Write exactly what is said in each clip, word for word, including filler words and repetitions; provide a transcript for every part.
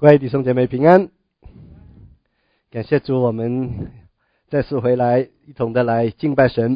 各位弟兄姐妹平安，感谢主，我们再次回来，一同的来敬拜神。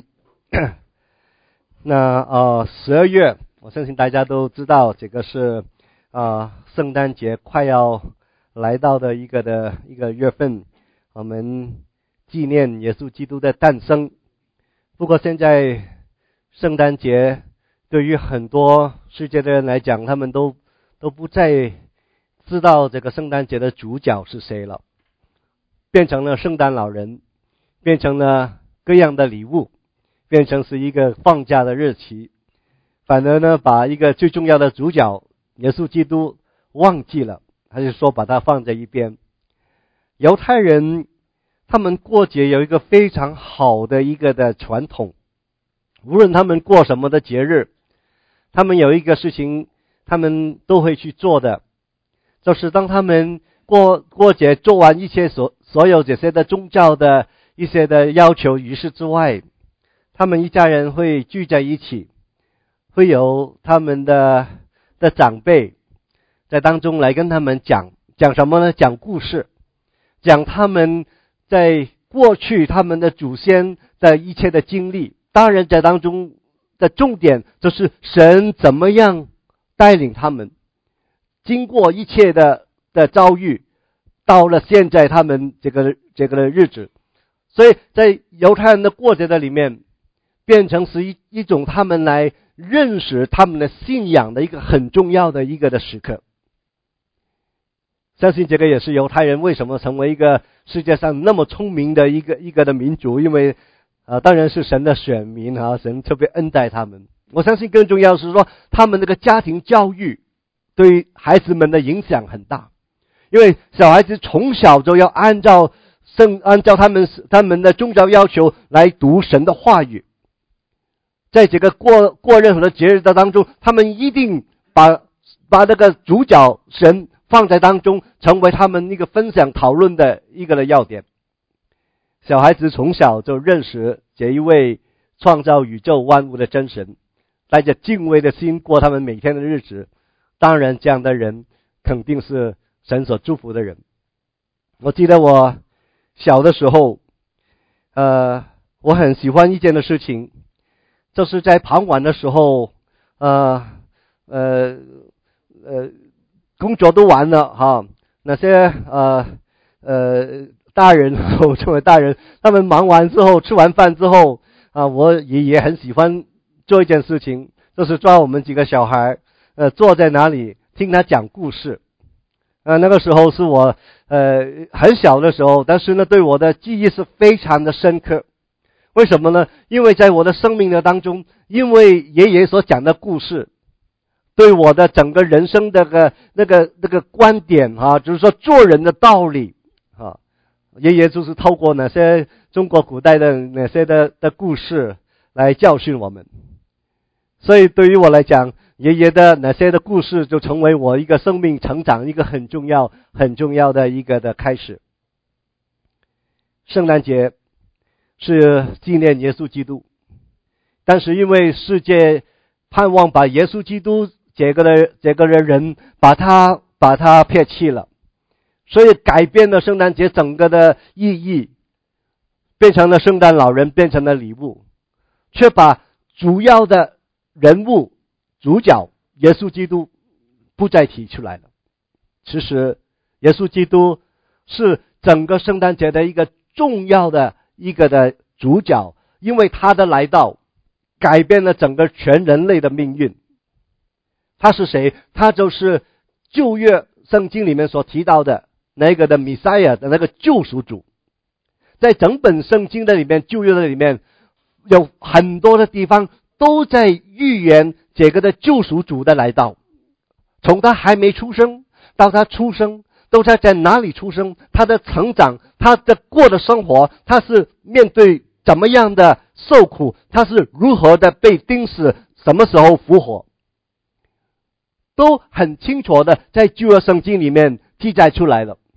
那呃，十二月，我相信大家都知道，这个是啊、呃、圣诞节快要来到的一个的一个月份，我们纪念耶稣基督的诞生。不过现在圣诞节对于很多世界的人来讲，他们都都不再知道这个圣诞节的主角是谁了，变成了圣诞老人，变成了各样的礼物，变成是一个放假的日期，反而呢把一个最重要的主角耶稣基督忘记了，还是说把它放在一边。犹太人他们过节有一个非常好的一个的传统，无论他们过什么的节日，他们有一个事情他们都会去做的，就是当他们过过节做完一切所所有这些的宗教的一些的要求仪式之外，他们一家人会聚在一起，会有他们的的长辈在当中来跟他们讲讲什么呢？讲故事，讲他们在过去他们的祖先的一切的经历。当然在当中的重点就是神怎么样带领他们经过一切的的遭遇，到了现在他们这个这个日子。所以在犹太人的过节的里面，变成是一一种他们来认识他们的信仰的一个很重要的一个的时刻。相信这个也是犹太人为什么成为一个世界上那么聪明的一个一个的民族，因为呃，当然是神的选民啊，神特别恩待他们。我相信更重要的是说，他们这个家庭教育对孩子们的影响很大，因为小孩子从小就要按照圣按照他们他们的宗教要求来读神的话语。在这个过过任何的节日的当中，他们一定把把这个主角神放在当中，成为他们一个分享讨论的一个的要点。小孩子从小就认识这一位创造宇宙万物的真神，带着敬畏的心过他们每天的日子。当然这样的人肯定是神所祝福的人。我记得我小的时候呃，我很喜欢一件的事情，就是在傍晚的时候呃呃呃工作都完了哈，那些呃呃大人，我称为大人，他们忙完之后吃完饭之后啊，我也也很喜欢做一件事情，就是抓我们几个小孩呃坐在哪里听他讲故事。呃那个时候是我呃很小的时候，但是呢对我的记忆是非常的深刻。为什么呢？因为在我的生命的当中，因为爷爷所讲的故事对我的整个人生的个那个那个观点啊，就是说做人的道理啊，爷爷就是透过那些中国古代的那些的的故事来教训我们。所以对于我来讲，爷爷的那些的故事就成为我一个生命成长一个很重要很重要的一个的开始。圣诞节是纪念耶稣基督，但是因为世界盼望把耶稣基督这个的这个的人把他把他撇弃了，所以改变了圣诞节整个的意义，变成了圣诞老人，变成了礼物，却把主要的人物主角耶稣基督不再提出来了。其实耶稣基督是整个圣诞节的一个重要的一个的主角，因为他的来到改变了整个全人类的命运。他是谁？他就是旧约圣经里面所提到的那个的弥赛亚的那个救赎主。在整本圣经的里面，旧约的里面有很多的地方都在预言这个的救赎主的来到，从他还没出生到他出生，都在在哪里出生，他的成长，他的过的生活，他是面对怎么样的受苦，他是如何的被钉死，什么时候复活，都很清楚的在旧约圣经里面记载出来了，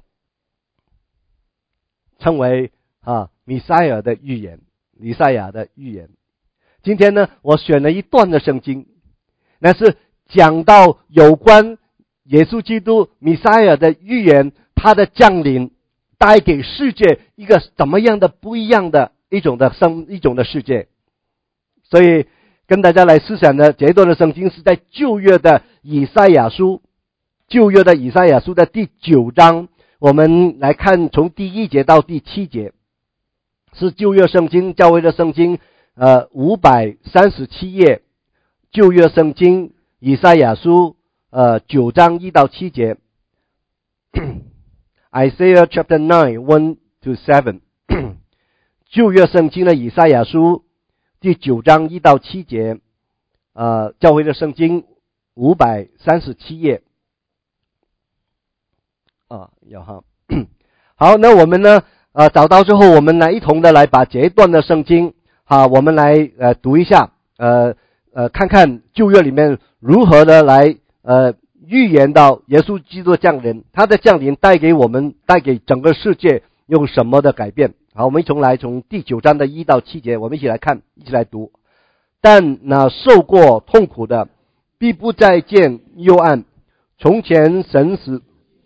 称为啊弥赛亚的预言，弥赛亚的预言。今天呢，我选了一段的圣经，那是讲到有关耶稣基督弥赛亚的预言，他的降临带给世界一个怎么样的不一样的一种的生一种的世界。所以跟大家来思想的这一段的圣经是在旧约的以赛亚书，旧约的以赛亚书的第九章，我们来看从第一节到第七节，是旧约圣经，教会的圣经，呃，五百三十七页，旧约圣经以赛亚书，呃，九章一到七节。Isaiah chapter nine, one to seven 旧约圣经的以赛亚书第九章一到七节，呃，教会的圣经五百三十七页。啊，有哈。好，那我们呢，呃，找到之后，我们来一同的来把这一段的圣经，好，我们来呃读一下，呃呃，看看旧约里面如何的来呃预言到耶稣基督的降临，他的降临带给我们，带给整个世界有什么的改变？好，我们一同来从第九章的一到七节，我们一起来看，一起来读。但那受过痛苦的，必不再见幽暗。从前神使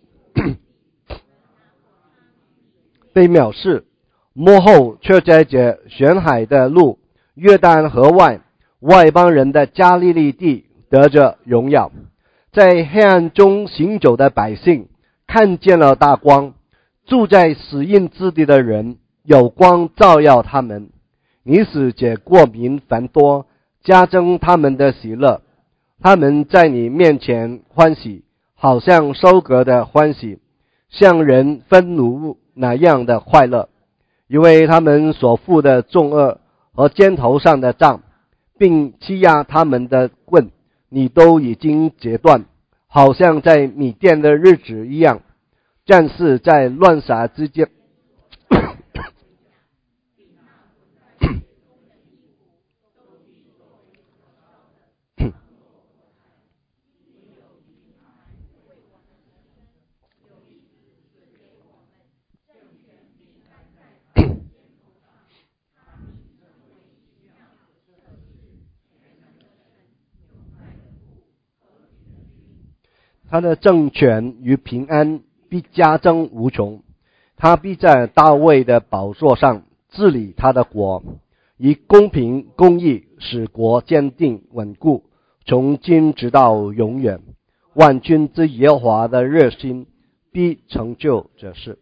被藐视，末后却在这玄海的路，约旦河外，外邦人的加利利地得着荣耀。在黑暗中行走的百姓看见了大光，住在死荫之地的人有光照耀他们。你使这国民繁多，加增他们的喜乐。他们在你面前欢喜，好像收割的欢喜，像人分炉那样的快乐，因为他们所负的重恶和肩头上的杖，并欺压他们的棍，你都已经截断，好像在米甸的日子一样。战士在乱杀之间他的政权与平安必加增无穷，他必在大卫的宝座上治理他的国，以公平公义使国坚定稳固，从今直到永远。万军之耶和华的热心必成就这事。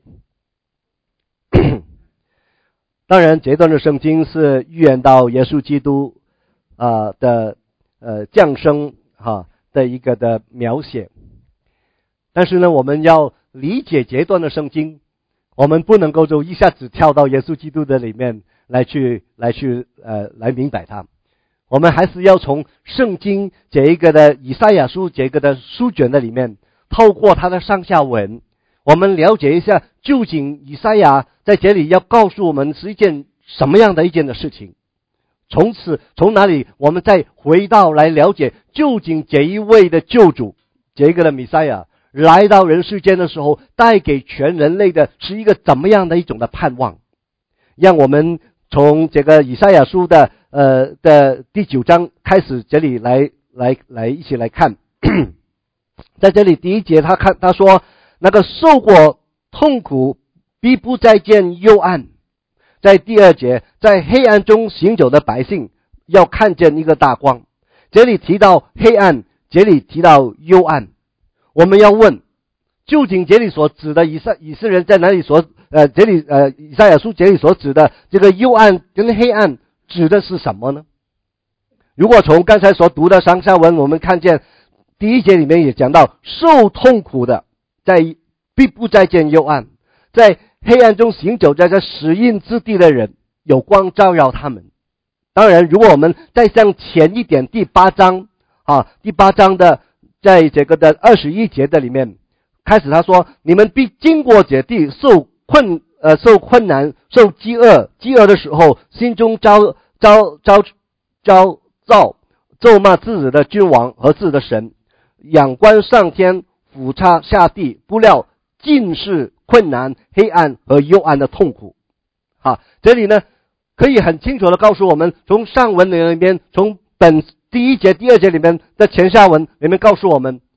当然这段的圣经是预言到耶稣基督呃的呃降生哈的一个的描写。但是呢，我们要理解这段的圣经，我们不能够就一下子跳到耶稣基督的里面来去来去呃来明白它。我们还是要从圣经这一个的以赛亚书这个的书卷的里面，透过它的上下文，我们了解一下究竟以赛亚在这里要告诉我们是一件什么样的一件的事情。从此从哪里我们再回到来了解究竟这一位的救主，这一个的弥赛亚来到人世间的时候，带给全人类的是一个怎么样的一种的盼望。让我们从这个以赛亚书的呃的第九章开始，这里来来来一起来看。在这里第一节他看他说，那个受过痛苦必不再见幽暗。在第二节，在黑暗中行走的百姓要看见一个大光。这里提到黑暗，这里提到幽暗。我们要问，究竟这里所指的以色以色列人在哪里所呃这里呃以赛亚书这里所指的这个幽暗跟黑暗指的是什么呢？如果从刚才所读的上下文，我们看见第一节里面也讲到，受痛苦的在必不再见幽暗，在黑暗中行走在这死荫之地的人有光照耀他们。当然如果我们再向前一点，第八章啊第八章的在这个的二十一节的里面开始他说，你们必经过这地，受困呃受困难，受饥饿，饥饿的时候心中招招招招造咒骂自己的君王和自己的神，仰观上天，俯察下地，不料尽是困难、黑暗和幽暗的痛苦。好，这里呢可以很清楚的告诉我们，从上文里面，从本第一节第二节里面的前下文里面告诉我们，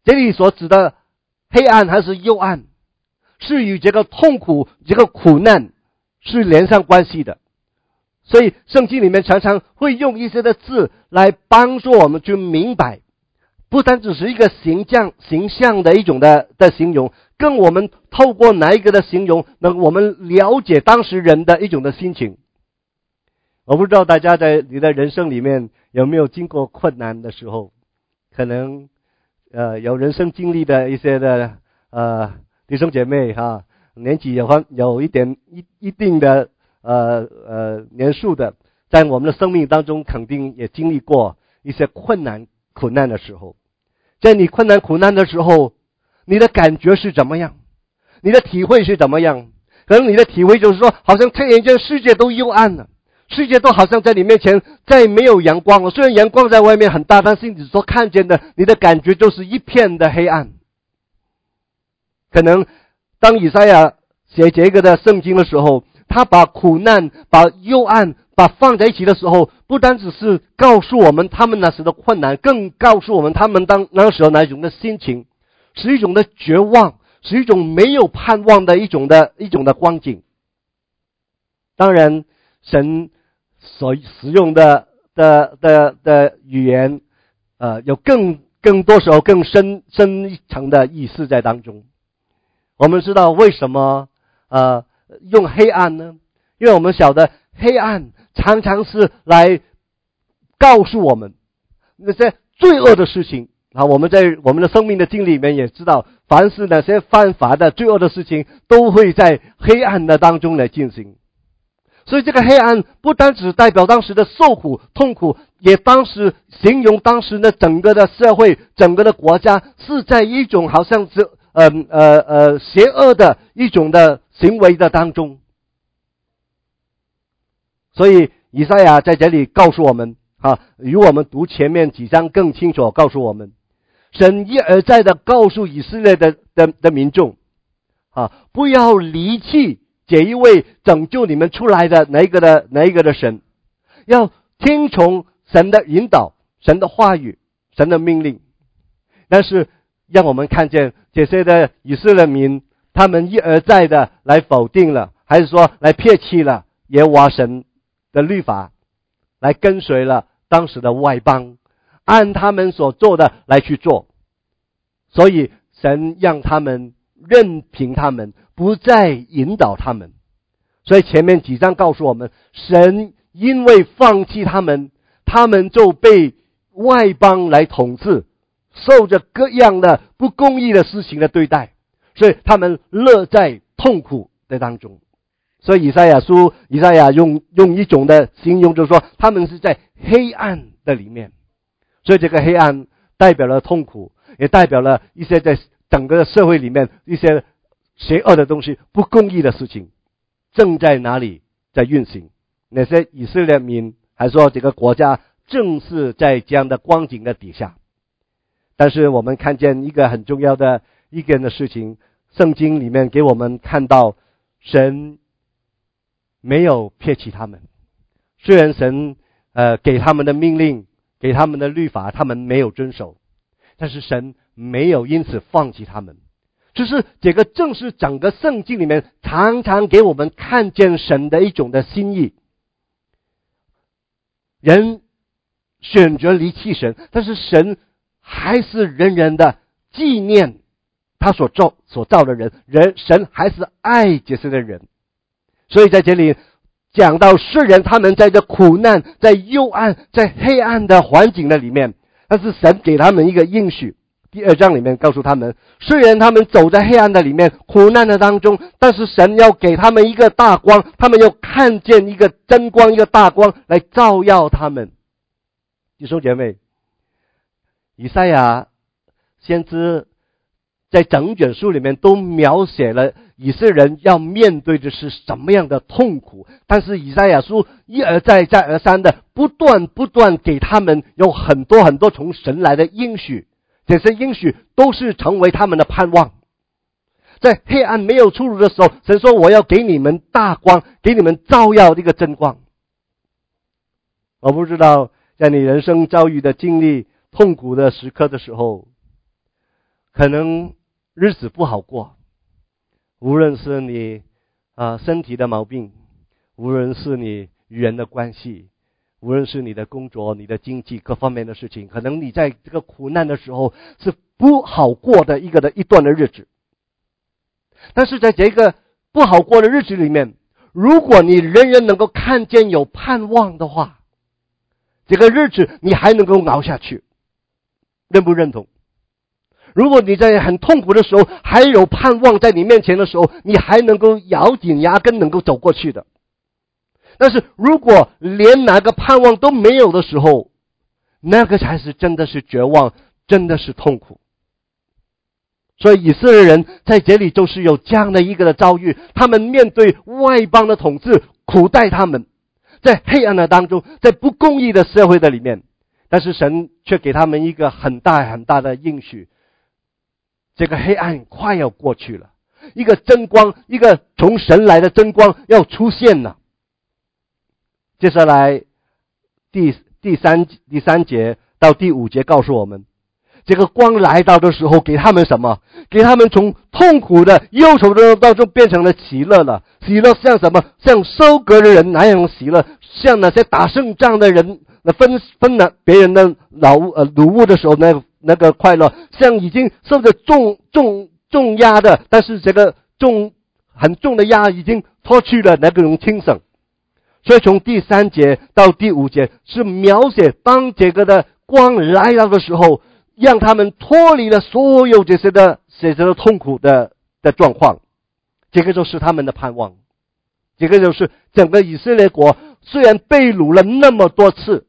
这里所指的黑暗还是幽暗，是与这个痛苦、这个苦难是连上关系的。所以圣经里面常常会用一些的字来帮助我们去明白，不单只是一个形象形象的一种的的形容，更我们透过哪一个的形容，能我们了解当时人的一种的心情。我不知道大家在你的人生里面有没有经过困难的时候，可能呃有人生经历的一些的呃弟兄姐妹哈，年纪有有一点一一定的呃呃年数的，在我们的生命当中肯定也经历过一些困难苦难的时候。在你困难苦难的时候，你的感觉是怎么样？你的体会是怎么样？可能你的体会就是说，好像突然间世界都幽暗了，世界都好像在你面前再没有阳光了。虽然阳光在外面很大，但是你所看见的，你的感觉就是一片的黑暗。可能当以赛亚写这个的圣经的时候，他把苦难、把幽暗把放在一起的时候，不单只是告诉我们他们那时的困难，更告诉我们他们当那时候那种的心情，是一种的绝望，是一种没有盼望的一种的一种的光景。当然神所使用的的的的语言呃有更更多时候更深深一层的意思在当中。我们知道为什么呃用黑暗呢？因为我们晓得黑暗常常是来告诉我们那些罪恶的事情啊。我们在我们的生命的经历里面也知道，凡是那些犯法的罪恶的事情都会在黑暗的当中来进行。所以这个黑暗不单只代表当时的受苦痛苦，也当时形容当时的整个的社会整个的国家是在一种好像是呃呃呃邪恶的一种的行为的当中。所以以赛亚在这里告诉我们啊，与我们读前面几章更清楚告诉我们，神一而再的告诉以色列的的的民众啊，不要离弃这一位拯救你们出来的哪一个的哪一个的神，要听从神的引导，神的话语，神的命令。但是让我们看见这些的以色列民，他们一而再的来否定了，还是说来撇弃了耶和华神的律法，来跟随了当时的外邦，按他们所做的来去做。所以神让他们任凭他们，不再引导他们。所以前面几章告诉我们，神因为放弃他们，他们就被外邦来统治，受着各样的不公义的事情的对待，所以他们乐在痛苦的当中。所以以赛亚书以赛亚用用一种的形容，就是说他们是在黑暗的里面。所以这个黑暗代表了痛苦，也代表了一些在整个社会里面一些邪恶的东西，不公义的事情正在哪里在运行。那些以色列民还说这个国家正是在这样的光景的底下。但是我们看见一个很重要的一个的事情，圣经里面给我们看到神没有撇弃他们。虽然神呃给他们的命令，给他们的律法他们没有遵守，但是神没有因此放弃他们。就是这个正是整个圣经里面常常给我们看见神的一种的心意。人选择离弃神，但是神还是人人的纪念他所造所造的人，人神还是爱这些的人。所以在这里讲到，虽然他们在这苦难，在幽暗，在黑暗的环境的里面，但是神给他们一个应许。第二章里面告诉他们，虽然他们走在黑暗的里面，苦难的当中，但是神要给他们一个大光，他们要看见一个真光，一个大光来照耀他们。弟兄姐妹，以赛亚先知在整卷书里面都描写了以色列人要面对的是什么样的痛苦，但是以赛亚书一而再再而三的不断不断给他们有很多很多从神来的应许，这些应许都是成为他们的盼望。在黑暗没有出路的时候，神说我要给你们大光，给你们照耀这个真光。我不知道在你人生遭遇的经历痛苦的时刻的时候， 可能日子不好过，无论是你啊、呃、身体的毛病，无论是你与人的关系，无论是你的工作、你的经济各方面的事情，可能你在这个苦难的时候是不好过的一个的一段的日子。但是在这个不好过的日子里面，如果你仍然能够看见有盼望的话，这个日子你还能够熬下去，认不认同？如果你在很痛苦的时候还有盼望在你面前的时候，你还能够咬紧牙根能够走过去的。但是如果连哪个盼望都没有的时候，那个才是真的是绝望，真的是痛苦。所以以色列人在这里就是有这样的一个的遭遇，他们面对外邦的统治苦待他们，在黑暗的当中，在不公义的社会的里面，但是神却给他们一个很大很大的应许，这个黑暗快要过去了，一个真光，一个从神来的真光要出现了。接下来第第三第三节到第五节告诉我们，这个光来到的时候给他们什么？给他们从痛苦的忧愁的当中变成了喜乐了。喜乐像什么？像收割的人那样喜乐，像那些打胜仗的人分分了别人的劳呃掳物的时候那个那个快乐，像已经受着重重重压的，但是这个重很重的压已经脱去了那种轻省。所以从第三节到第五节是描写当这个的光来到的时候，让他们脱离了所有这些的这些的痛苦的的状况。这个就是他们的盼望，这个就是整个以色列国虽然被掳了那么多次，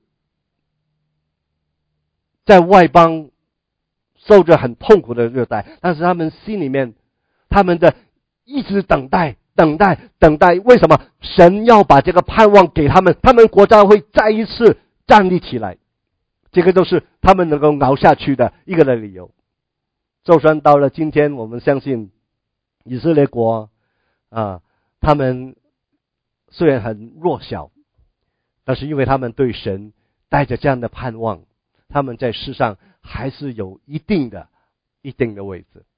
在外邦受着很痛苦的虐待，但是他们心里面他们的一直等待等待等待，为什么？神要把这个盼望给他们，他们国家会再一次站立起来，这个就是他们能够熬下去的一个的理由。就算到了今天，我们相信以色列国啊，他们虽然很弱小，但是因为他们对神带着这样的盼望，他们在世上还是有一定的一定的位置。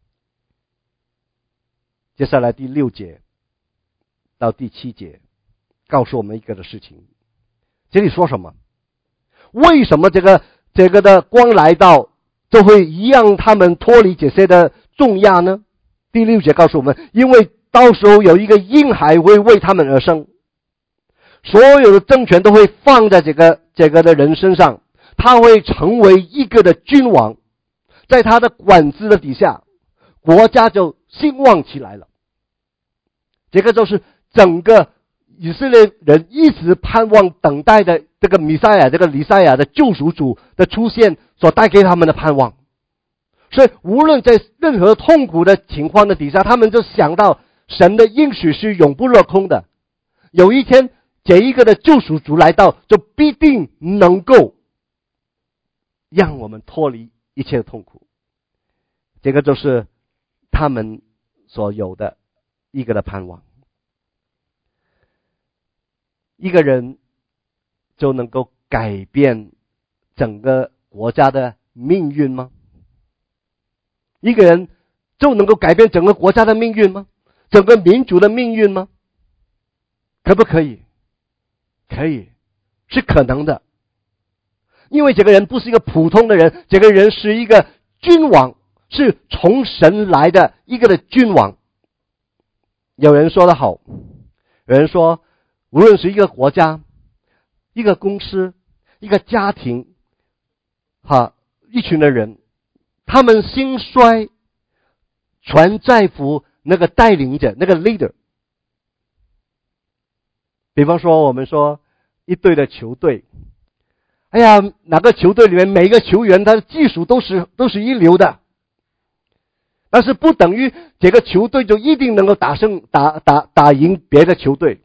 接下来第六节到第七节告诉我们一个的事情，这里说什么？为什么这个这个的光来到就会让他们脱离这些的重压呢？第六节告诉我们，因为到时候有一个婴孩会为他们而生，所有的政权都会放在这个这个的人身上，他会成为一个的君王，在他的管制的底下，国家就兴旺起来了。这个就是整个以色列人一直盼望等待的这个弥赛亚，这个弥赛亚的救赎主的出现所带给他们的盼望。所以无论在任何痛苦的情况的底下，他们就想到神的应许是永不落空的，有一天这一个的救赎主来到，就必定能够让我们脱离一切的痛苦。这个就是他们所有的一个的盼望。一个人就能够改变整个国家的命运吗？一个人就能够改变整个国家的命运吗？整个民族的命运吗？可不可以？可以，是可能的。因为这个人不是一个普通的人，这个人是一个君王，是从神来的一个的君王。有人说得好，有人说无论是一个国家、一个公司、一个家庭，哈，一群的人，他们兴衰全在乎那个带领者，那个 leader。比方说我们说一队的球队，哎呀，哪个球队里面每一个球员他的技术都是都是一流的，但是不等于这个球队就一定能够打胜打打打赢别的球队。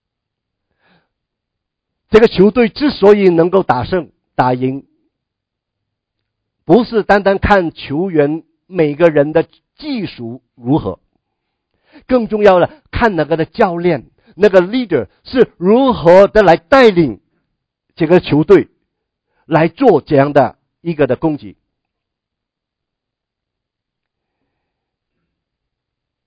这个球队之所以能够打胜打赢，不是单单看球员每个人的技术如何，更重要的看那个的教练，那个 leader 是如何的来带领这个球队来做这样的一个的攻击。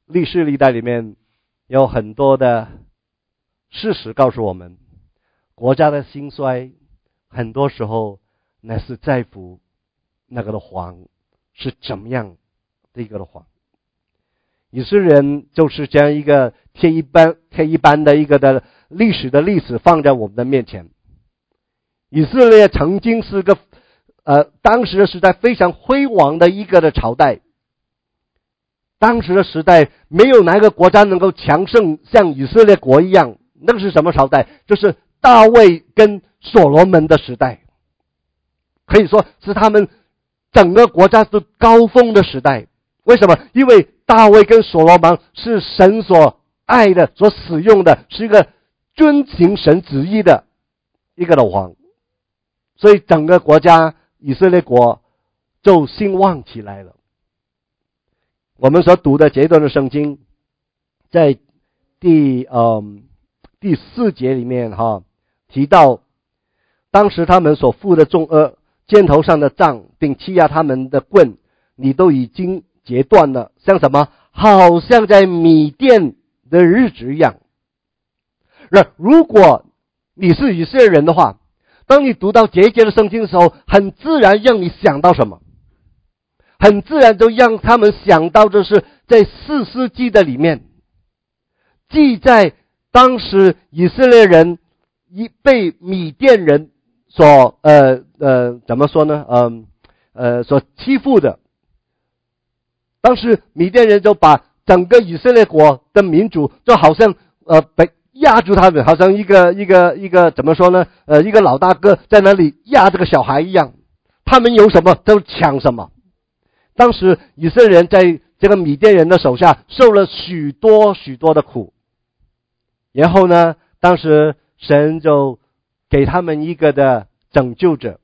历史历代里面有很多的事实告诉我们，国家的兴衰很多时候乃是在乎那个的王是怎么样的一个的王。以色列人就是这样一个天一般天一般的一个的历史的历史放在我们的面前。以色列曾经是个呃当时的时代非常辉煌的一个的朝代，当时的时代没有哪个国家能够强盛像以色列国一样。那个是什么朝代？就是大卫跟所罗门的时代，可以说是他们整个国家都高峰的时代。为什么？因为大卫跟所罗门是神所爱的，所使用的，是一个遵行神旨意的一个的王，所以整个国家以色列国就兴旺起来了。我们所读的这一段的圣经，在第嗯第四节里面哈提到，当时他们所负的重恶，肩头上的杖，并欺压他们的棍，你都已经截断了，像什么？好像在米甸的日子一样。那如果你是以色列人的话，当你读到这一节的圣经的时候，很自然让你想到什么？很自然就让他们想到的是在士师记的里面记载当时以色列人一被米甸人所呃呃怎么说呢？嗯 呃, 呃所欺负的。当时米甸人就把整个以色列国的民族就好像呃被压住他们，好像一个一个一个怎么说呢？呃一个老大哥在那里压这个小孩一样，他们有什么就抢什么。当时以色列人在这个米甸人的手下受了许多许多的苦，然后呢，当时神就给他们一个的拯救者。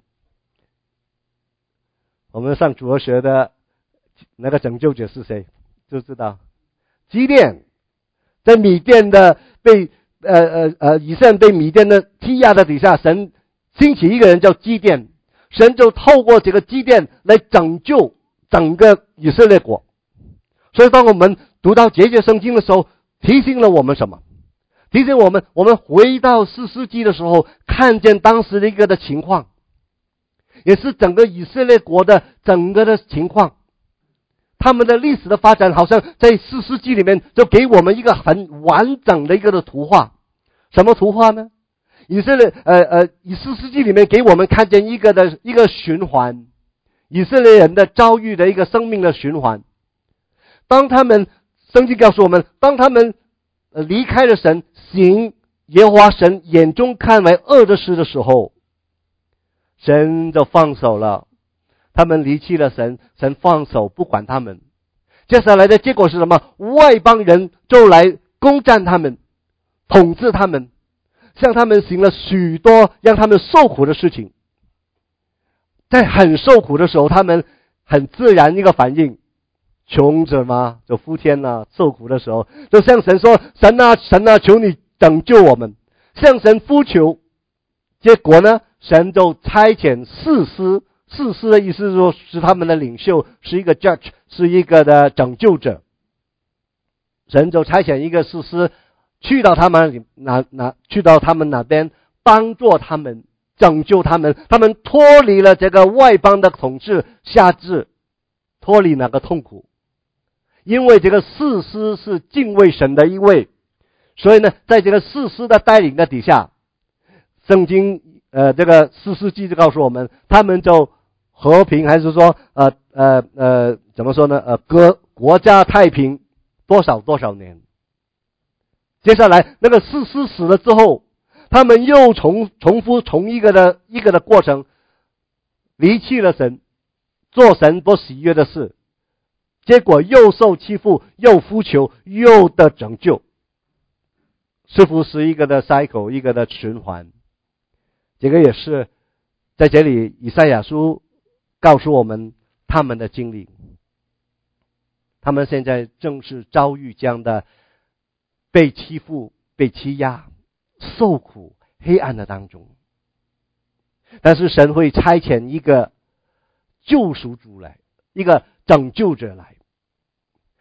我们上主日学的那个拯救者是谁？就知道基甸，在米甸的被呃呃呃以色列被米甸的欺压的底下，神兴起一个人叫基甸，神就透过这个基甸来拯救整个以色列国。所以当我们读到这节圣经的时候，提醒了我们什么？提醒我们，我们回到士师记的时候，看见当时的一个的情况，也是整个以色列国的整个的情况。他们的历史的发展好像在士师记里面就给我们一个很完整的一个的图画。什么图画呢？以色列呃呃以士师记里面给我们看见一个的一个循环，以色列人的遭遇的一个生命的循环。当他们圣经告诉我们，当他们离开了神，行耶和华神眼中看为恶的事的时候，神就放手了。他们离弃了神，神放手不管他们。接下来的结果是什么？外邦人就来攻占他们，统治他们，向他们行了许多让他们受苦的事情。在很受苦的时候，他们很自然一个反应，穷者嘛就呼天了，受苦的时候就向神说，神啊神啊，求你拯救我们，向神呼求。结果呢，神就差遣士师，士师的意思是说是他们的领袖，是一个 judge， 是一个的拯救者。神就差遣一个士师去到他们那那去到他们那边，帮助他们，拯救他们，他们脱离了这个外邦的统治辖制，脱离那个痛苦。因为这个士师是敬畏神的一位，所以呢，在这个士师的带领的底下，圣经呃这个士师记就告诉我们，他们就和平，还是说呃呃呃怎么说呢？呃国国家太平多少多少年。接下来那个士师死了之后，他们又重重复同一个的一个的过程，离弃了神，做神不喜悦的事，结果又受欺负，又呼求，又得拯救，似乎是一个的 cycle， 一个的循环。这个也是在这里以赛亚书告诉我们他们的经历。他们现在正是遭遇这样的被欺负、被欺压、受苦、黑暗的当中。但是神会差遣一个救赎主来，一个拯救者来。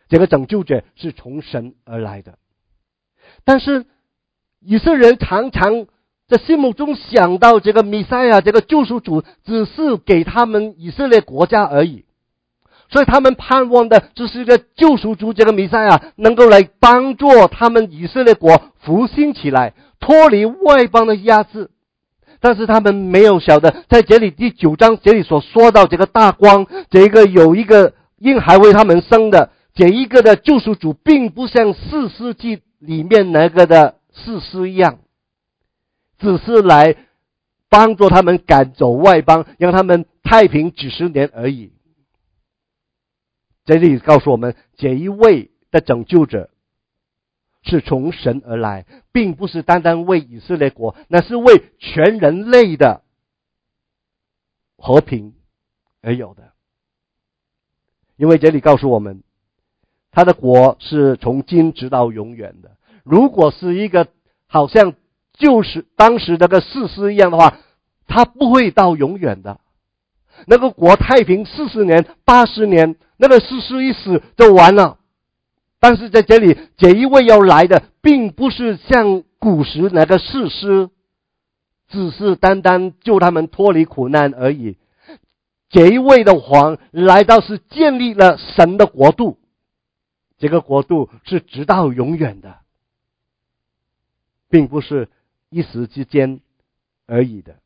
这个拯救者是从神而来的。但是以色列人常常在心目中想到这个弥赛亚，这个救赎主只是给他们以色列国家而已，所以他们盼望的就是一个救赎主，这个弥赛亚能够来帮助他们以色列国复兴起来，脱离外邦的压制。但是他们没有晓得，在这里第九章这里所说到这个大光，这个有一个婴孩为他们生的，这一个的救赎主并不像士师记里面那个的士师一样，只是来帮助他们赶走外邦，让他们太平几十年而已。这里告诉我们，这一位的拯救者是从神而来，并不是单单为以色列国，那是为全人类的和平而有的。因为这里告诉我们，他的国是从今直到永远的。如果是一个好像就是当时那个士师一样的话，他不会到永远的。那个国太平四十年、八十年，那个士师一死就完了。但是在这里，这一位要来的，并不是像古时那个士师，只是单单救他们脱离苦难而已。这一位的王来到是建立了神的国度，这个国度是直到永远的，并不是一时之间而已的。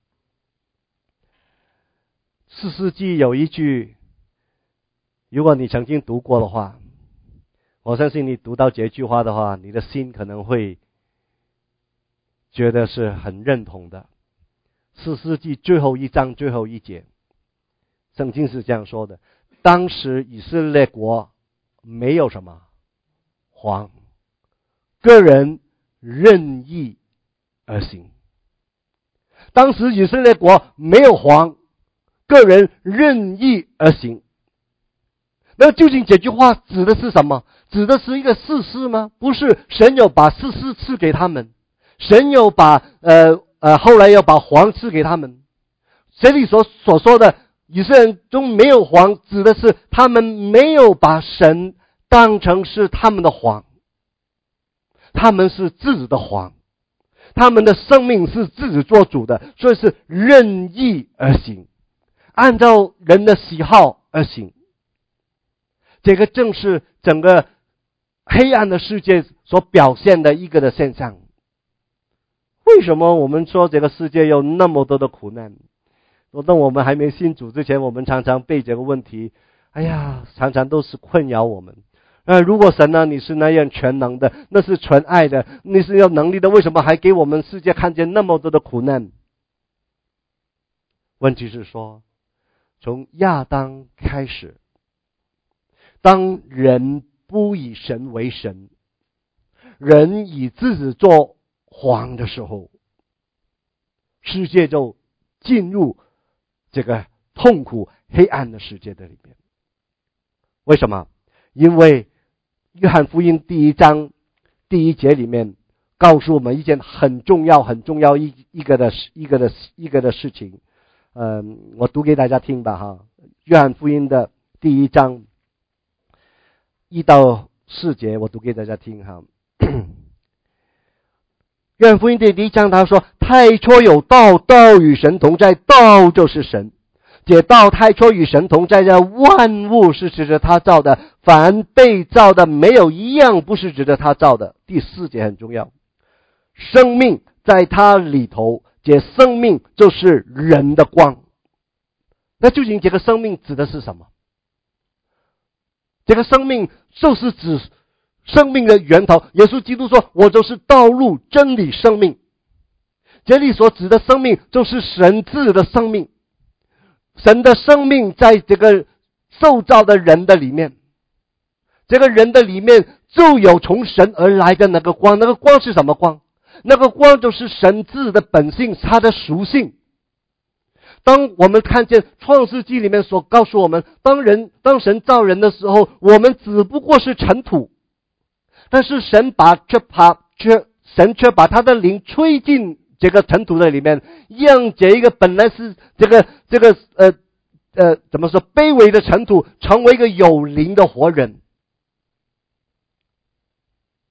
士师记有一句，如果你曾经读过的话，我相信你读到这句话的话，你的心可能会觉得是很认同的。士师记最后一章最后一节，圣经是这样说的：当时以色列国没有什么王，个人任意而行。当时以色列国没有王，个人任意而行。那究竟这句话指的是什么？指的是一个士师吗？不是，神有把士师赐给他们，神有把呃呃后来要把皇赐给他们。这里所所说的以色列人中没有皇，指的是他们没有把神当成是他们的皇，他们是自己的皇，他们的生命是自己做主的，所以是任意而行，按照人的喜好而行。这个正是整个黑暗的世界所表现的一个的现象。为什么我们说这个世界有那么多的苦难？当我们还没信主之前，我们常常被这个问题，哎呀，常常都是困扰我们。呃，如果神呢，你是那样全能的，那是纯爱的，你是有能力的，为什么还给我们世界看见那么多的苦难？问题是说，从亚当开始，当人不以神为神，人以自己做皇的时候，世界就进入这个痛苦黑暗的世界的里面。为什么？因为约翰福音第一章第一节里面告诉我们一件很重要很重要一一个的一个的一个的事情。嗯，我读给大家听吧哈。约翰福音的第一章一到四节，我读给大家听哈。约翰福音第一章他说：太初有道，道与神同在，道就是神。这道太初与神同在，这万物是指着他造的，凡被造的没有一样不是指着他造的。第四节很重要，生命在他里头，这生命就是人的光。那究竟这个生命指的是什么？这个生命就是指生命的源头。耶稣基督说：我就是道路真理生命。这里所指的生命就是神自己的生命，神的生命在这个受造的人的里面，这个人的里面就有从神而来的那个光。那个光是什么光？那个光就是神自己的本性，他的属性。当我们看见创世纪里面所告诉我们，当人当神造人的时候，我们只不过是尘土，但是神把却把却神却把他的灵吹进这个尘土的里面，让这一个本来是这个这个呃呃怎么说卑微的尘土，成为一个有灵的活人。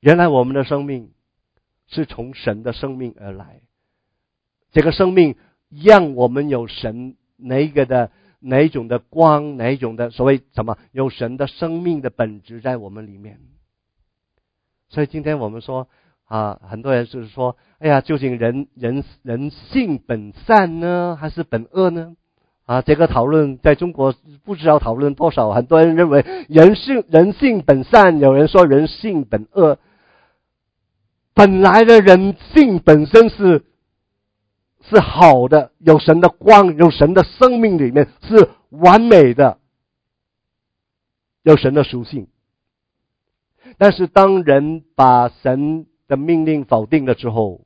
原来我们的生命是从神的生命而来，这个生命让我们有神哪一个的哪一种的光，哪一种的所谓什么，有神的生命的本质在我们里面。所以今天我们说啊，很多人就是说，哎呀，究竟人人人性本善呢，还是本恶呢？啊，这个讨论在中国不知道讨论多少，很多人认为人性人性本善，有人说人性本恶。本来的人性本身是是好的，有神的光，有神的生命里面是完美的，有神的属性。但是当人把神的命令否定了之后，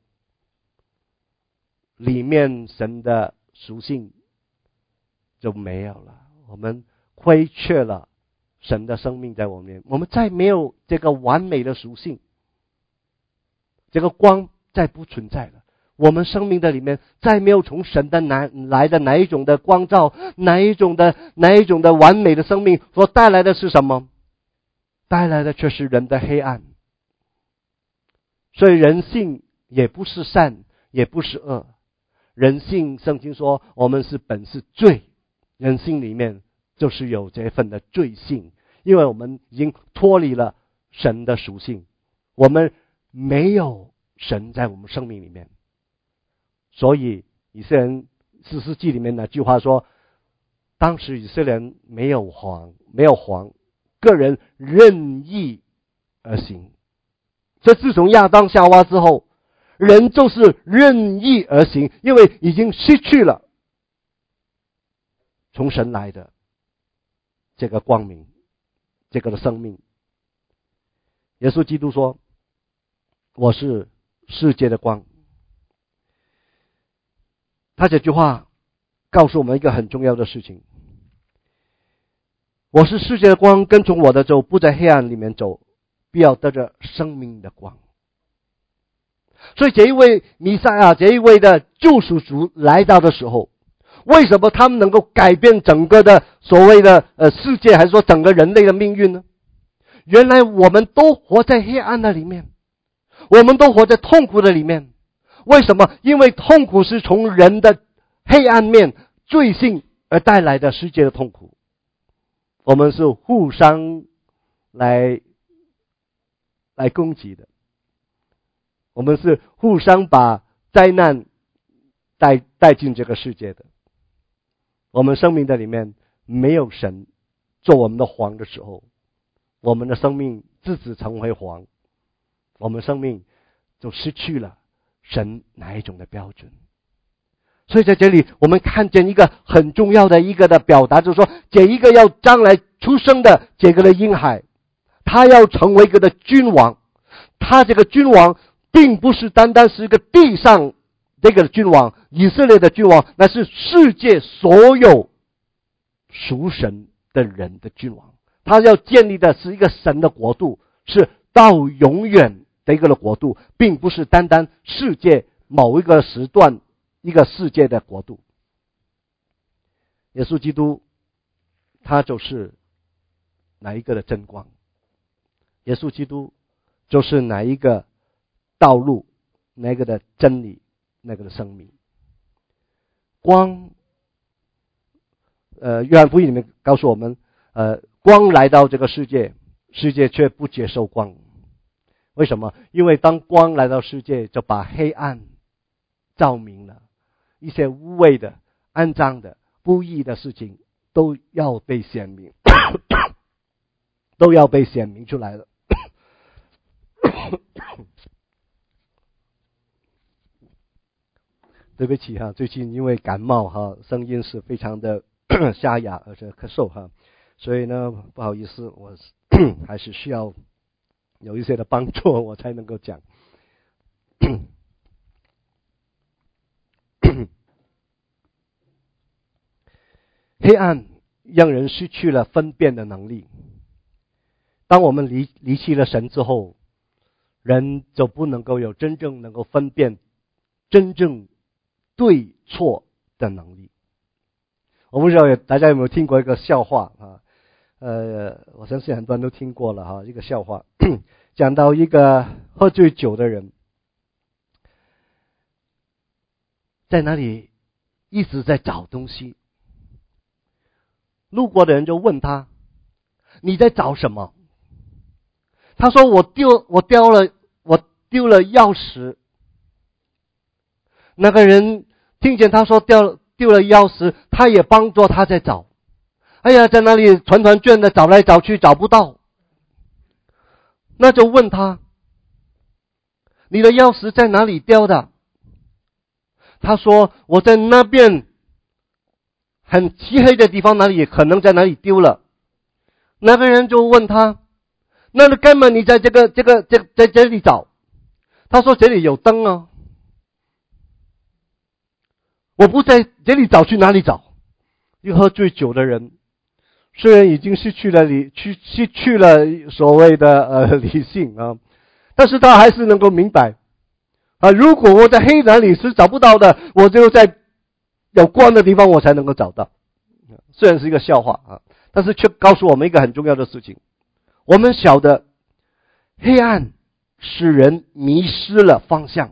里面神的属性就没有了，我们亏缺了神的生命在我们里面，我们再没有这个完美的属性，这个光再不存在了，我们生命的里面再没有从神的哪来的哪一种的光照，哪一种的哪一种的完美的生命，所带来的是什么？带来的却是人的黑暗。所以人性也不是善，也不是恶。人性圣经说我们是本是罪，人性里面就是有这份的罪性，因为我们已经脱离了神的属性，我们没有神在我们生命里面。所以以色列人士师记里面那句话说，当时以色列人没有皇，没有皇，个人任意而行。所以自从亚当夏娃之后，人就是任意而行，因为已经失去了从神来的这个光明，这个的生命。耶稣基督说，我是世界的光。他这句话告诉我们一个很重要的事情，我是世界的光，跟从我的走，不在黑暗里面走，必要得着生命的光。所以这一位弥赛亚，这一位的救赎主来到的时候，为什么他们能够改变整个的所谓的呃世界，还是说整个人类的命运呢？原来我们都活在黑暗的里面，我们都活在痛苦的里面。为什么？因为痛苦是从人的黑暗面罪性而带来的世界的痛苦。我们是互相来来攻击的，我们是互相把灾难带带进这个世界的。我们生命的里面没有神做我们的皇的时候，我们的生命自此成为皇，我们生命就失去了神哪一种的标准。所以在这里我们看见一个很重要的一个的表达，就是说这一个要将来出生的这个的婴孩，他要成为一个的君王。他这个君王并不是单单是一个地上这个君王，以色列的君王，那是世界所有属神的人的君王。他要建立的是一个神的国度，是到永远的一个的国度，并不是单单世界某一个时段一个世界的国度。耶稣基督他就是哪一个的真光，耶稣基督就是哪一个道路，哪一个的真理，那个的生命。光呃约翰福音里面告诉我们，呃光来到这个世界，世界却不接受光。为什么？因为当光来到世界，就把黑暗照明了，一些污秽的、肮脏的、不义的事情都要被显明都要被显明出来了对不起哈，最近因为感冒哈，声音是非常的沙哑，而且咳嗽哈，所以呢不好意思，我还是需要有一些的帮助，我才能够讲。黑暗让人失去了分辨的能力。当我们离离弃了神之后，人就不能够有真正能够分辨真正对错的能力。我不知道大家有没有听过一个笑话啊？呃，我相信很多人都听过了哈，一个笑话， 讲到一个喝醉酒的人，在那里一直在找东西。路过的人就问他：“你在找什么？”他说：“我丢，我丢了，我丢了钥匙。”那个人听见他说丢丢了钥匙，他也帮助他在找。哎呀，在那里团团转的找来找去找不到，那就问他：“你的钥匙在哪里丢的？”他说：“我在那边很漆黑的地方，哪里可能在哪里丢了。”那个人就问他：“那根本你在这个这个这在这里找？”他说：“这里有灯啊，我不在这里找，去哪里找？”一个喝醉酒的人，虽然已经失去了理，去失去了所谓的呃理性啊，但是他还是能够明白啊，如果我在黑暗里是找不到的，我就在有光的地方我才能够找到。虽然是一个笑话啊，但是却告诉我们一个很重要的事情：我们晓得黑暗使人迷失了方向，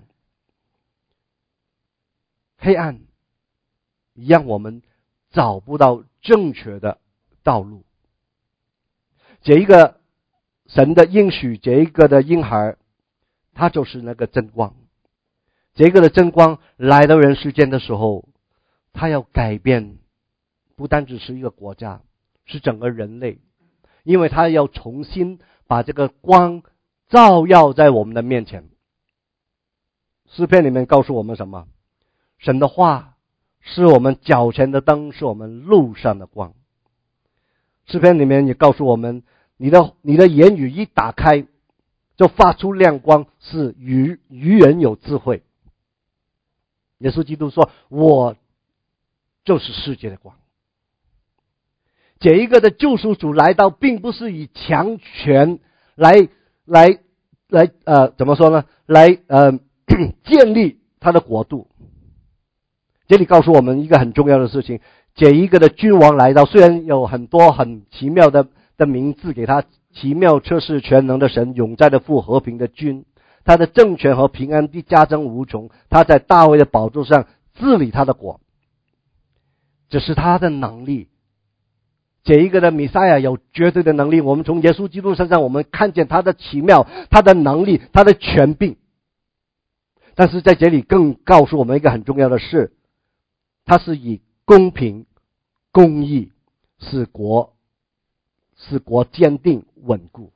黑暗让我们找不到正确的道路。这一个神的应许，这一个的婴孩，他就是那个真光。这个的真光来到人世间的时候，他要改变，不单只是一个国家，是整个人类，因为他要重新把这个光照耀在我们的面前。诗篇里面告诉我们什么？神的话是我们脚前的灯，是我们路上的光。诗篇里面也告诉我们，你的你的言语一打开，就发出亮光，是愚愚人有智慧。耶稣基督说：“我就是世界的光。”这一个的救赎主来到，并不是以强权来来来呃怎么说呢？来呃建立他的国度。这里告诉我们一个很重要的事情：这一个的君王来到，虽然有很多很奇妙的的名字给他，奇妙测试全能的神，永在的父，和平的君，他的政权和平安必加增无穷，他在大卫的宝座上治理他的国。这是他的能力。这一个的弥赛亚有绝对的能力，我们从耶稣基督身上我们看见他的奇妙，他的能力，他的权柄。但是在这里更告诉我们一个很重要的事，他是以公平公义使国使国坚定稳固。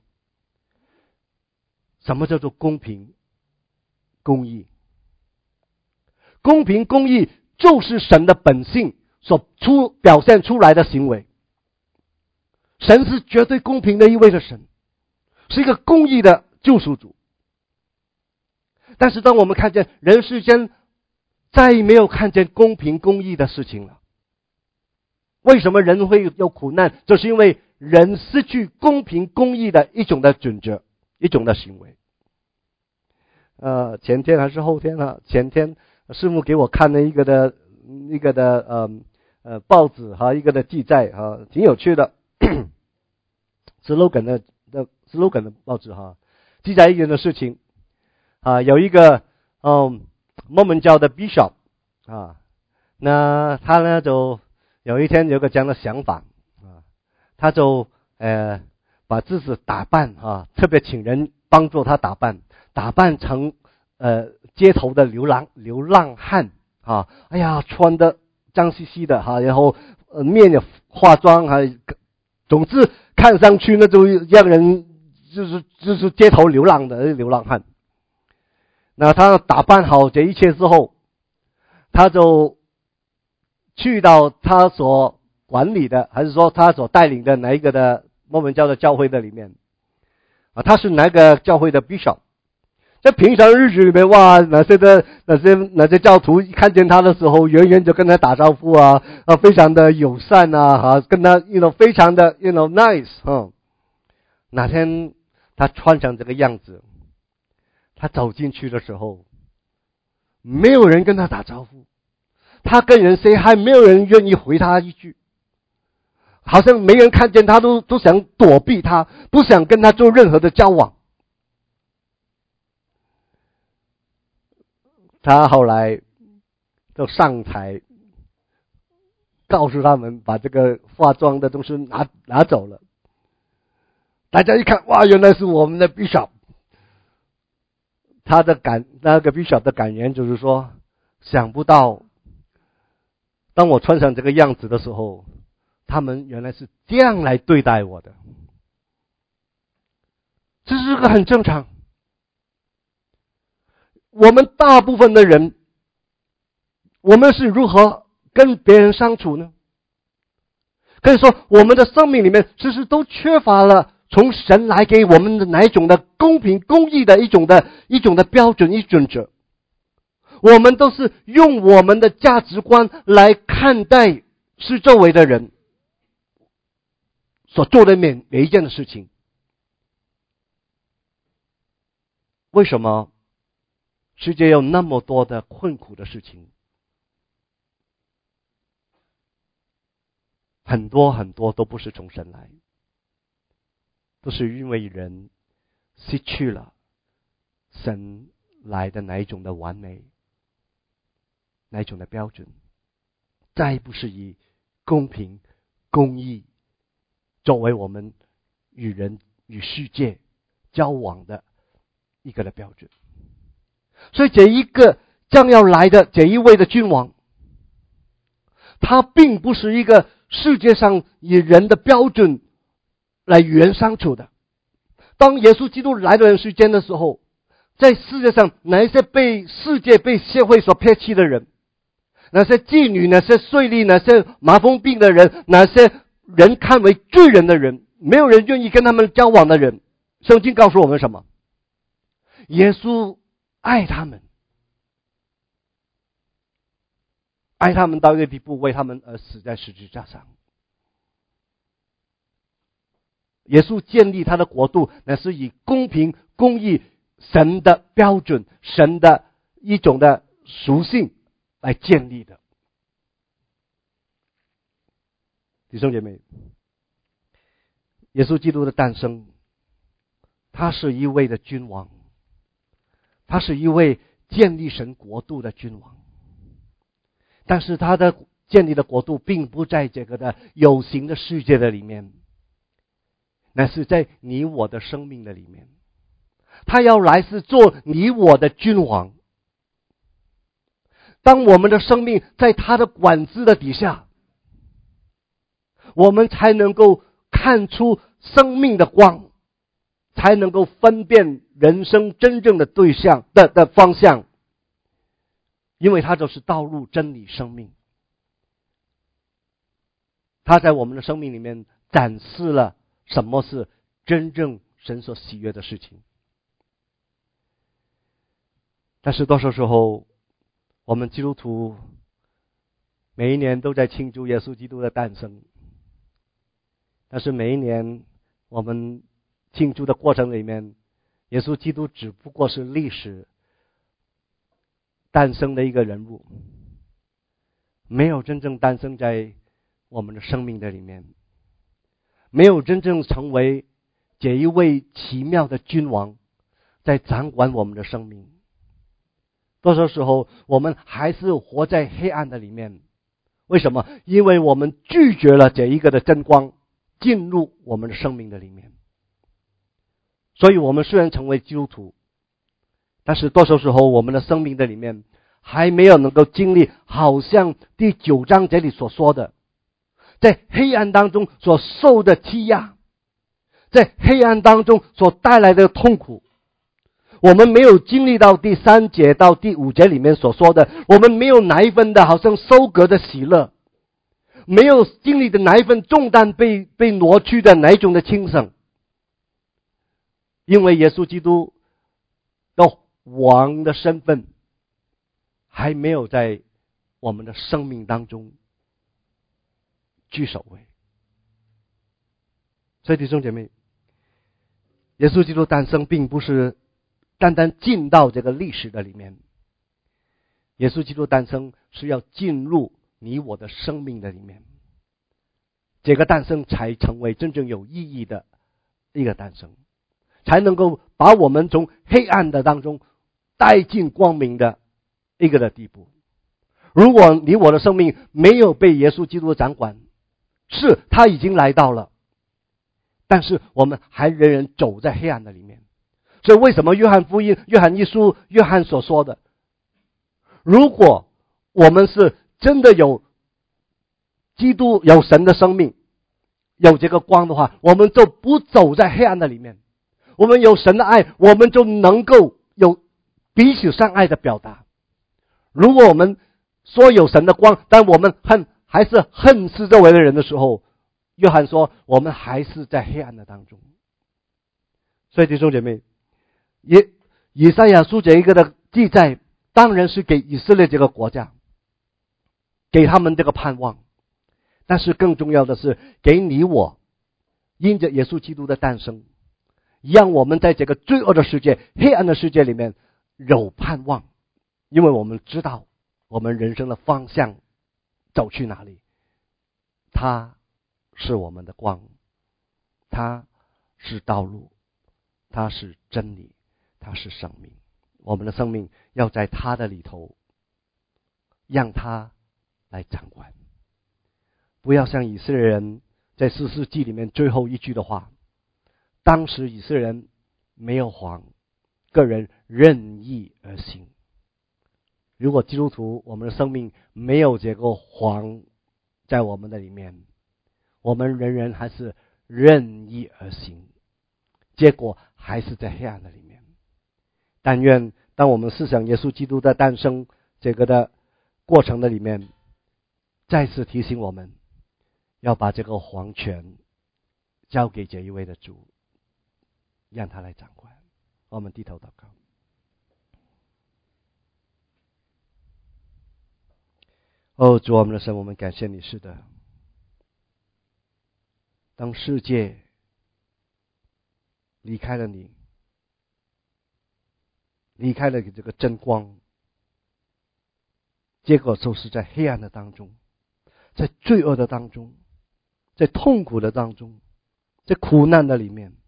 什么叫做公平公义？公平公义就是神的本性所出表现出来的行为。神是绝对公平的一位的神，是一个公义的救赎主。但是当我们看见人世间再也没有看见公平公义的事情了。为什么人会有苦难？就是因为人失去公平公义的一种的准则，一种的行为。呃，前天还是后天啊？前天师母给我看了一个的一个的呃呃报纸哈，一个的记载哈，挺有趣的。slogan 的的 slogan 的报纸哈，记载一件的事情啊，有一个嗯摩门教的 bishop 啊，那他呢就有一天有个这样的想法啊，他就呃把自己打扮啊，特别请人帮助他打扮，打扮成呃街头的流浪流浪汉啊，哎呀穿的脏兮兮的哈，然后呃面也化妆还。总之看上去呢就让人就是就是街头流浪的流浪汉。那他打扮好这一切之后，他就去到他所管理的还是说他所带领的哪一个的摩门教的教会的里面啊，他是哪个教会的 bishop。在平常日子里面，哇，哪些的哪些哪些教徒一看见他的时候，远远就跟他打招呼啊，啊，非常的友善啊，啊，跟他 you know 非常的 you know nice 啊。哪天他穿成这个样子，他走进去的时候，没有人跟他打招呼，他跟人 say hi， 没有人愿意回他一句，好像没人看见他都都想躲避他，不想跟他做任何的交往。 他后来就上台告诉他们把这个化妆的东西拿拿走了。大家一看，哇，原来是我们的 Bishop。他的感那个 Bishop 的感言就是说，想不到当我穿上这个样子的时候，他们原来是这样来对待我的。这是个很正常。我们大部分的人，我们是如何跟别人相处呢？可以说我们的生命里面其实都缺乏了从神来给我们的哪一种的公平公义的一种的一种的标准一准则。我们都是用我们的价值观来看待是周围的人所做的每每一件的事情。为什么世界有那么多的困苦的事情？很多很多都不是从神来，都是因为人失去了神来的哪一种的完美，哪一种的标准，再不是以公平公义作为我们与人与世界交往的一个的标准。所以这一个将要来的这一位的君王，他并不是一个世界上以人的标准来与人相处的。当耶稣基督来到人世间的时候，在世界上哪一些被世界被社会所撇弃的人，那些妓女，那些税吏，那些麻风病的人，那些人看为罪人的人，没有人愿意跟他们交往的人，圣经告诉我们什么？耶稣爱他们，爱他们到一个地步，为他们而死在十字架上。耶稣建立他的国度，那是以公平公义神的标准，神的一种的属性来建立的。弟兄姐妹，耶稣基督的诞生，他是一位的君王，他是一位建立神国度的君王。但是他的建立的国度并不在这个的有形的世界的里面，那是在你我的生命的里面。他要来是做你我的君王。当我们的生命在他的管制的底下，我们才能够看出生命的光，才能够分辨人生真正的对象的的方向。因为他就是道路真理生命，他在我们的生命里面展示了什么是真正神所喜悦的事情。但是多数时候我们基督徒每一年都在庆祝耶稣基督的诞生，但是每一年我们庆祝的过程里面，耶稣基督只不过是历史诞生的一个人物，没有真正诞生在我们的生命的里面，没有真正成为这一位奇妙的君王，在掌管我们的生命。多少时候我们还是活在黑暗的里面。为什么？因为我们拒绝了这一个的真光进入我们的生命的里面。所以我们虽然成为基督徒，但是多少时候我们的生命的里面还没有能够经历好像第九章这里所说的，在黑暗当中所受的欺压，在黑暗当中所带来的痛苦。我们没有经历到第三节到第五节里面所说的，我们没有哪一份的好像收割的喜乐，没有经历的哪一份重担被被挪去的哪一种的轻省。因为耶稣基督的王的身份还没有在我们的生命当中居首位。所以弟兄姐妹，耶稣基督诞生并不是单单进到这个历史的里面，耶稣基督诞生是要进入你我的生命的里面，这个诞生才成为真正有意义的一个诞生，才能够把我们从黑暗的当中带进光明的一个的地步。如果你我的生命没有被耶稣基督掌管，是他已经来到了，但是我们还仍然走在黑暗的里面。所以为什么约翰福音、约翰一书、约翰所说的，如果我们是真的有基督、有神的生命，有这个光的话，我们就不走在黑暗的里面。我们有神的爱，我们就能够有彼此相爱的表达。如果我们说有神的光，但我们恨还是恨四周围的人的时候，约翰说我们还是在黑暗的当中。所以弟兄姐妹，以以赛亚书这一个的记载，当然是给以色列这个国家，给他们这个盼望，但是更重要的是给你我，因着耶稣基督的诞生，让我们在这个罪恶的世界、黑暗的世界里面有盼望，因为我们知道我们人生的方向走去哪里。他是我们的光，他是道路，他是真理，他是生命。我们的生命要在他的里头，让他来掌管。不要像以色列人在士师记里面最后一句的话，当时以色列人没有黄，个人任意而行。如果基督徒我们的生命没有这个黄在我们的里面，我们人人还是任意而行，结果还是在黑暗的里面。但愿当我们思想耶稣基督的诞生这个的过程的里面，再次提醒我们要把这个皇权交给这一位的主，让他来掌管。我们低头祷告。哦，主我们的神，我们感谢你。是的，当世界离开了你，离开了这个真光，结果就是在黑暗的当中，在罪恶的当中，在痛苦的当中，在苦难的里面。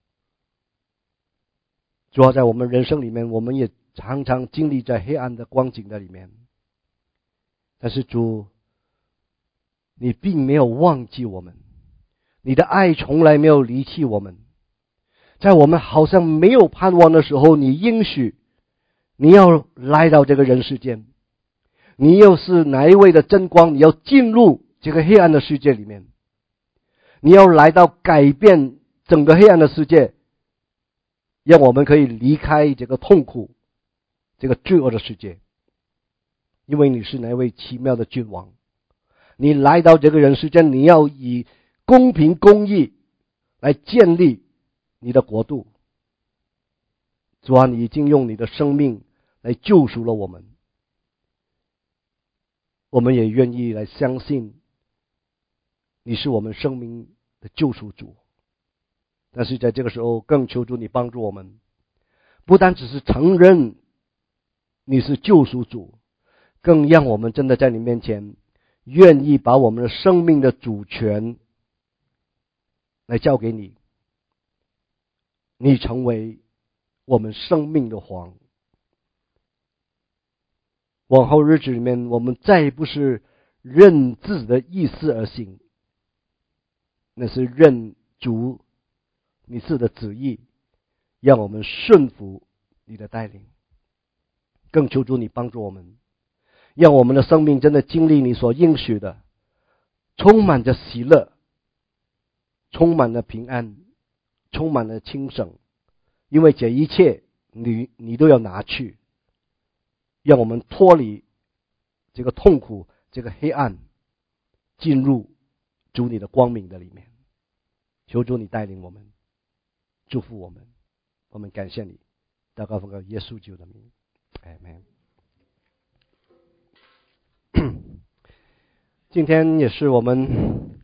主要在我们人生里面，我们也常常经历在黑暗的光景的里面，但是主，你并没有忘记我们，你的爱从来没有离弃我们。在我们好像没有盼望的时候，你应许你要来到这个人世间，你又是哪一位的真光，你要进入这个黑暗的世界里面，你要来到改变整个黑暗的世界，让我们可以离开这个痛苦、这个罪恶的世界。因为你是哪位奇妙的君王，你来到这个人世间，你要以公平公义来建立你的国度。主啊，你已经用你的生命来救赎了我们，我们也愿意来相信你是我们生命的救赎主。但是在这个时候，更求主你帮助我们，不单只是承认你是救赎主，更让我们真的在你面前愿意把我们的生命的主权来交给你，你成为我们生命的王。往后日子里面，我们再不是任自己的意思而行，那是任主你自己的旨意，让我们顺服你的带领。更求主你帮助我们，让我们的生命真的经历你所应许的，充满着喜乐，充满了平安，充满了轻省。因为这一切你你都要拿去，让我们脱离这个痛苦、这个黑暗，进入主你的光明的里面。求主你带领我们，祝福我们，我们感谢你。祷告奉告耶稣基督的名，阿们。今天也是我们